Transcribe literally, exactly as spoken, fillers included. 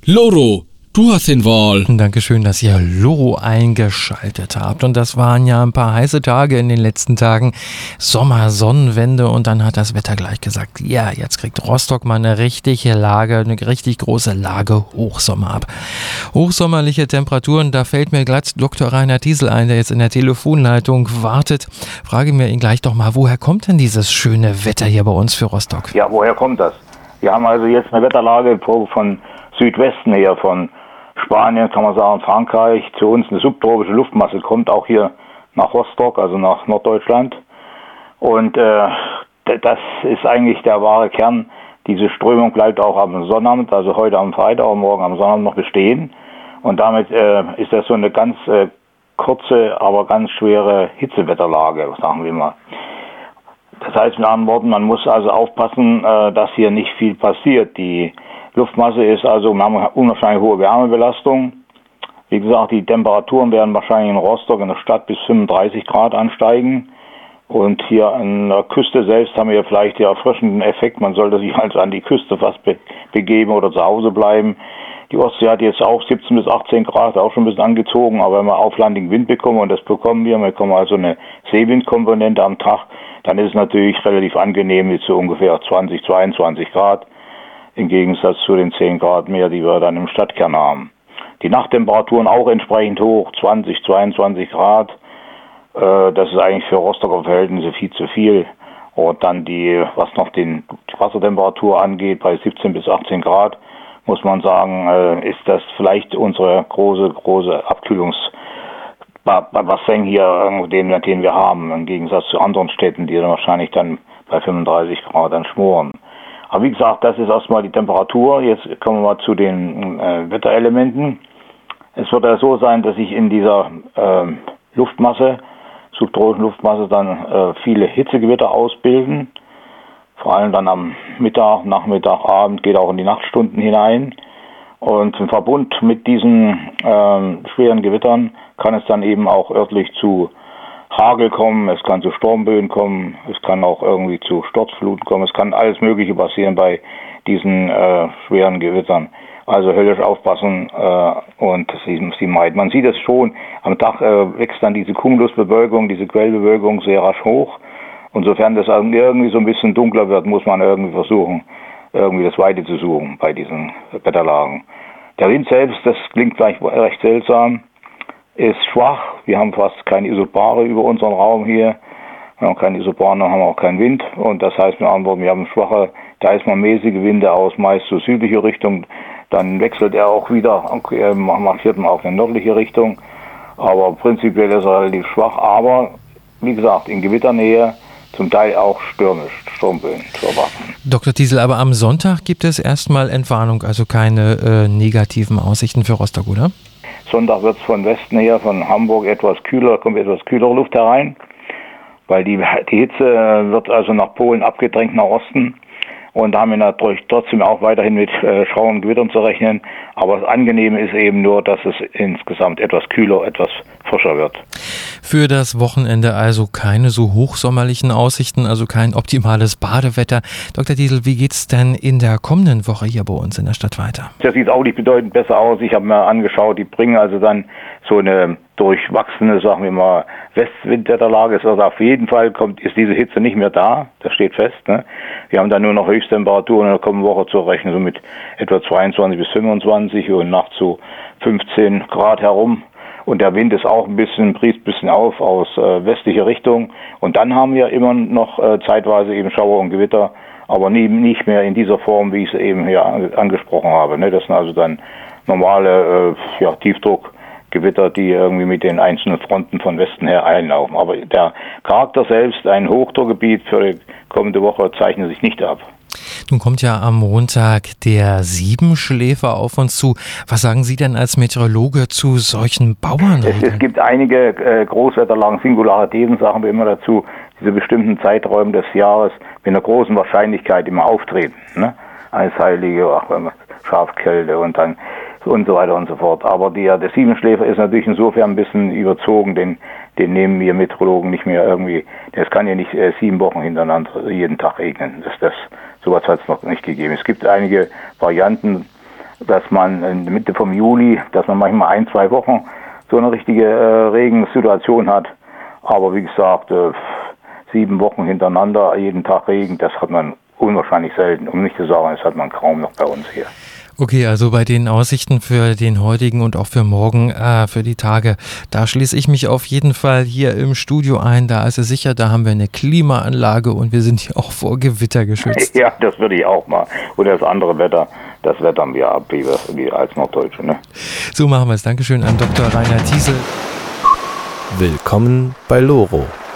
Loro, du hast den Wahl. Dankeschön, dass ihr Loro eingeschaltet habt. Und das waren ja ein paar heiße Tage in den letzten Tagen. Sommer, Sonnenwende und dann hat das Wetter gleich gesagt, ja, jetzt kriegt Rostock mal eine richtige Lage, eine richtig große Lage Hochsommer ab. Hochsommerliche Temperaturen, da fällt mir glatt Doktor Rainer Thiesel ein, der jetzt in der Telefonleitung wartet. Frage mir ihn gleich doch mal, woher kommt denn dieses schöne Wetter hier bei uns für Rostock? Ja, woher kommt das? Wir haben also jetzt eine Wetterlage von Südwesten her, von Spanien, kann man sagen, Frankreich, zu uns eine subtropische Luftmasse kommt auch hier nach Rostock, also nach Norddeutschland. Und äh, das ist eigentlich der wahre Kern. Diese Strömung bleibt auch am Sonnabend, also heute am Freitag und morgen am Sonnabend noch bestehen. Und damit äh, ist das so eine ganz äh, kurze, aber ganz schwere Hitzewetterlage, sagen wir mal. Das heißt mit anderen Worten, man muss also aufpassen, äh, dass hier nicht viel passiert. Die Luftmasse ist also, wir haben eine unwahrscheinlich hohe Wärmebelastung. Wie gesagt, die Temperaturen werden wahrscheinlich in Rostock in der Stadt bis fünfunddreißig Grad ansteigen. Und hier an der Küste selbst haben wir vielleicht den erfrischenden Effekt. Man sollte sich also an die Küste fast be- begeben oder zu Hause bleiben. Die Ostsee hat jetzt auch siebzehn bis achtzehn Grad, auch schon ein bisschen angezogen. Aber wenn wir auflandigen Wind bekommen, und das bekommen wir, wir bekommen also eine Seewindkomponente am Tag, dann ist es natürlich relativ angenehm mit so ungefähr zwanzig, zweiundzwanzig Grad. Im Gegensatz zu den zehn Grad mehr, die wir dann im Stadtkern haben. Die Nachttemperaturen auch entsprechend hoch, zwanzig, zweiundzwanzig Grad. Äh, das ist eigentlich für Rostocker Verhältnisse viel zu viel. Und dann die, was noch den, die Wassertemperatur angeht, bei siebzehn bis achtzehn Grad, muss man sagen, äh, ist das vielleicht unsere große, große Abkühlungsbassin hier, den, den wir haben, im Gegensatz zu anderen Städten, die dann wahrscheinlich dann bei fünfunddreißig Grad dann schmoren. Aber wie gesagt, das ist erstmal die Temperatur. Jetzt kommen wir mal zu den äh, Wetterelementen. Es wird ja so sein, dass sich in dieser äh, Luftmasse, subtropischen Luftmasse, dann äh, viele Hitzegewitter ausbilden. Vor allem dann am Mittag, Nachmittag, Abend, geht auch in die Nachtstunden hinein. Und im Verbund mit diesen äh, schweren Gewittern kann es dann eben auch örtlich zu Hagel kommen, es kann zu Sturmböen kommen, es kann auch irgendwie zu Sturzfluten kommen, es kann alles Mögliche passieren bei diesen äh, schweren Gewittern. Also höllisch aufpassen äh, und sie, sie meiden. Man sieht es schon, am Tag äh, wächst dann diese Cumulusbewölkung, diese Quellbewölkung sehr rasch hoch. Und sofern das irgendwie so ein bisschen dunkler wird, muss man irgendwie versuchen, irgendwie das Weite zu suchen bei diesen Wetterlagen. Der Wind selbst, das klingt gleich recht seltsam, ist schwach. Wir haben fast keine Isobare über unseren Raum hier. Wir haben keine Isobaren, dann haben wir auch keinen Wind. Und das heißt mit anderen Worten, wir haben schwache, da ist man mäßige Winde aus, meist zur südliche Richtung. Dann wechselt er auch wieder, äh, markiert man auch eine nördliche Richtung. Aber prinzipiell ist er relativ schwach. Aber, wie gesagt, in Gewitternähe zum Teil auch stürmisch, Sturmböen zu erwarten. Doktor Thiesel, aber am Sonntag gibt es erstmal Entwarnung, also keine äh, negativen Aussichten für Rostock, oder? Sonntag wird es von Westen her, von Hamburg etwas kühler, kommt etwas kühlere Luft herein, weil die, die Hitze wird also nach Polen abgedrängt nach Osten. Und da haben wir natürlich trotzdem auch weiterhin mit äh, Schauern und Gewittern zu rechnen. Aber das Angenehme ist eben nur, dass es insgesamt etwas kühler, etwas frischer wird. Für das Wochenende also keine so hochsommerlichen Aussichten, also kein optimales Badewetter. Doktor Thiesel, wie geht's denn in der kommenden Woche hier bei uns in der Stadt weiter? Das sieht auch nicht bedeutend besser aus. Ich habe mir angeschaut, die bringen also dann so eine durchwachsene, sagen wir mal, Westwindwetterlage. Es also auf jeden Fall kommt, ist diese Hitze nicht mehr da. Das steht fest. Ne? Wir haben dann nur noch Höchsttemperaturen in der kommenden Woche zu rechnen, so mit etwa zweiundzwanzig bis fünfundzwanzig und nachts so fünfzehn Grad herum. Und der Wind ist auch ein bisschen, briest ein bisschen auf aus äh, westlicher Richtung. Und dann haben wir immer noch äh, zeitweise eben Schauer und Gewitter, aber nie, nicht mehr in dieser Form, wie ich es eben hier an, angesprochen habe. Ne? Das sind also dann normale äh, ja, Tiefdruckgewitter, die irgendwie mit den einzelnen Fronten von Westen her einlaufen. Aber der Charakter selbst, ein Hochdruckgebiet für die kommende Woche, zeichnet sich nicht ab. Nun kommt ja am Montag der Siebenschläfer auf uns zu. Was sagen Sie denn als Meteorologe zu solchen Bauernregeln? Es, es gibt einige äh, Großwetterlagen, Singularitäten, sagen wir immer dazu, diese bestimmten Zeiträume des Jahres mit einer großen Wahrscheinlichkeit immer auftreten. Ne? Eisheilige, ach, Schafkälte und dann und so weiter und so fort. Aber der, der Siebenschläfer ist natürlich insofern ein bisschen überzogen, den, den nehmen wir Meteorologen nicht mehr irgendwie. Das kann ja nicht äh, sieben Wochen hintereinander jeden Tag regnen. Das, das, sowas hat es noch nicht gegeben. Es gibt einige Varianten, dass man in der Mitte vom Juli, dass man manchmal ein, zwei Wochen so eine richtige äh, Regensituation hat. Aber wie gesagt, äh, sieben Wochen hintereinander, jeden Tag Regen, das hat man unwahrscheinlich selten. Um nicht zu sagen, das hat man kaum noch bei uns hier. Okay, also bei den Aussichten für den heutigen und auch für morgen, äh, für die Tage, da schließe ich mich auf jeden Fall hier im Studio ein. Da ist es sicher, da haben wir eine Klimaanlage und wir sind hier auch vor Gewitter geschützt. Ja, das würde ich auch mal. Und das andere Wetter, das wettern wir ab, wie, wir, wie als Norddeutsche. Ne? So machen wir es. Dankeschön an Doktor Rainer Thiesel. Willkommen bei Loro.